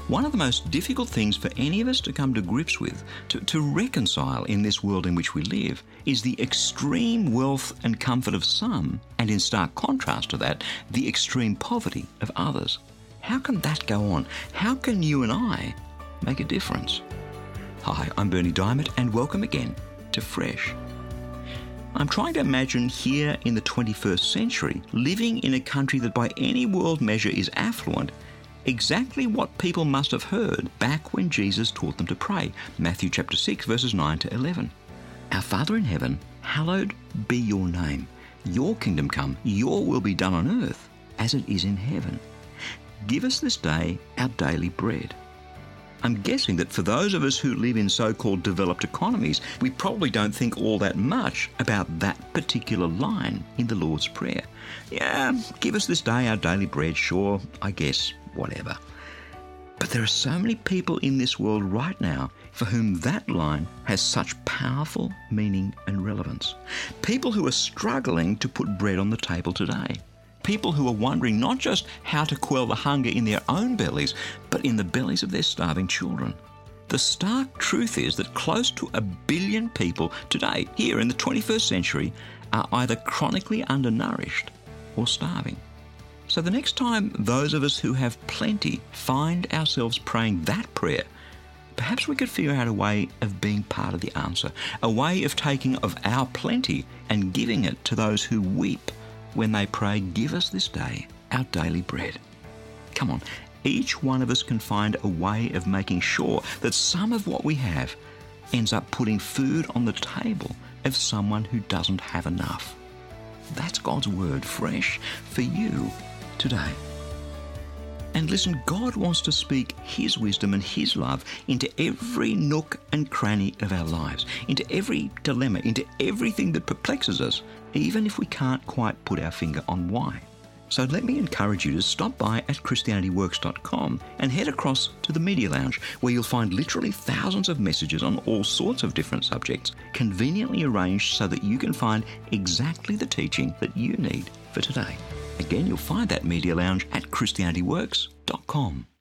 One of the most difficult things for any of us to come to grips with, to reconcile in this world in which we live, is the extreme wealth and comfort of some, and in stark contrast to that, the extreme poverty of others. How can that go on? How can you and I make a difference? Hi, I'm Berni Dymet, and welcome again to Fresh. I'm trying to imagine here in the 21st century, living in a country that by any world measure is affluent, exactly what people must have heard back when Jesus taught them to pray. Matthew chapter 6, verses 9 to 11. Our Father in heaven, hallowed be your name. Your kingdom come, your will be done on earth as it is in heaven. Give us this day our daily bread. I'm guessing that for those of us who live in so-called developed economies, we probably don't think all that much about that particular line in the Lord's Prayer. Yeah, give us this day our daily bread, sure, I guess, whatever. But there are so many people in this world right now for whom that line has such powerful meaning and relevance. People who are struggling to put bread on the table today. People who are wondering not just how to quell the hunger in their own bellies, but in the bellies of their starving children. The stark truth is that close to 1 billion people today, here in the 21st century, are either chronically undernourished or starving. So the next time those of us who have plenty find ourselves praying that prayer, perhaps we could figure out a way of being part of the answer, a way of taking of our plenty and giving it to those who weep when they pray, give us this day our daily bread. Come on, each one of us can find a way of making sure that some of what we have ends up putting food on the table of someone who doesn't have enough. That's God's word, fresh for you today. And listen, God wants to speak His wisdom and His love into every nook and cranny of our lives, into every dilemma, into everything that perplexes us, even if we can't quite put our finger on why. So let me encourage you to stop by at ChristianityWorks.com and head across to the Media Lounge, where you'll find literally thousands of messages on all sorts of different subjects, conveniently arranged so that you can find exactly the teaching that you need for today. Again, you'll find that Media Lounge at ChristianityWorks.com.